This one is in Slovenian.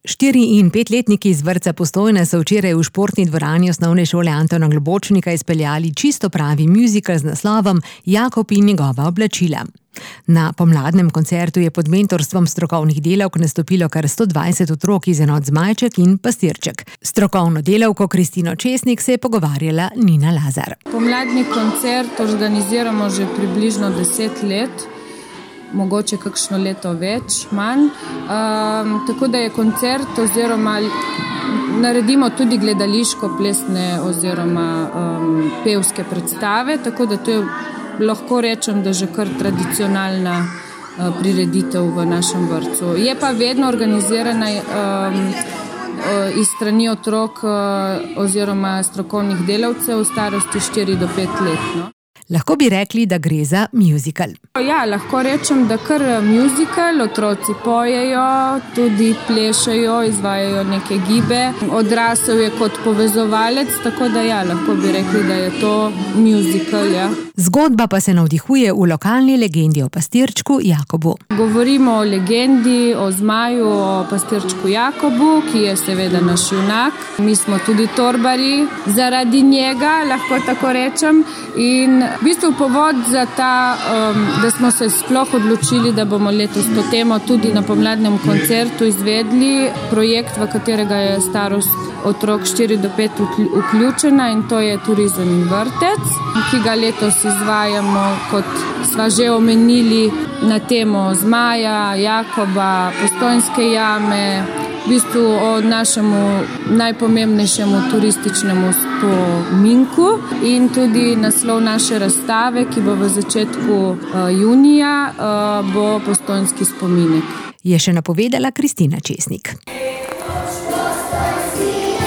4- in 5-letniki iz vrtca Postojna so včeraj v športni dvorani osnovne šole Antona Globočnika izpeljali čisto pravi muzikal z naslovom Jakob in njegova oblačila. Na pomladnem koncertu je pod mentorstvom strokovnih delavk nastopilo kar 120 otrok iz enot Zmajček in Pastirček. Strokovno delavko Kristino Česnik se je pogovarjala Nina Lazar. Pomladni koncert organiziramo že približno 10 let. Mogoče kakšno leto več, manj. Tako da je koncert oziroma naredimo tudi gledališko-plesne oziroma pevske predstave, tako da to je, lahko rečem, da že kar tradicionalna prireditev v našem vrtcu. Je pa vedno organizirana iz strani otrok oziroma strokovnih delavcev v starosti 4 do 5 let. No. Lahko bi rekli, da gre za muzikal. Ja, lahko rečem, da kar muzikal, otroci pojejo, tudi plešejo, izvajajo neke gibe. Odrasel je kot povezovalec, tako da ja, lahko bi rekli, da je to muzikal, ja. Zgodba pa se navdihuje v lokalni legendi o pastirčku Jakobu. Govorimo o legendi, o zmaju, o pastirčku Jakobu, ki je seveda naš junak. Mi smo tudi torbari zaradi njega, lahko tako rečem. In v bistvu povod za ta, da smo se sploh odločili, da bomo letos to temo tudi na pomladnem koncertu izvedli. Projekt, v katerega je starost otrok 4 do 5 vključena, in to je turizem in vrtec, ki ga letos izvajamo, kot sva že omenili, na temo Zmaja, Jakoba, Postojnske jame, v bistvu o našemu najpomembnejšemu turističnemu spominku, in tudi naslov naše razstave, ki bo v začetku junija, bo Postojnski spominek. Je še napovedala Kristina Česnik. Postojnski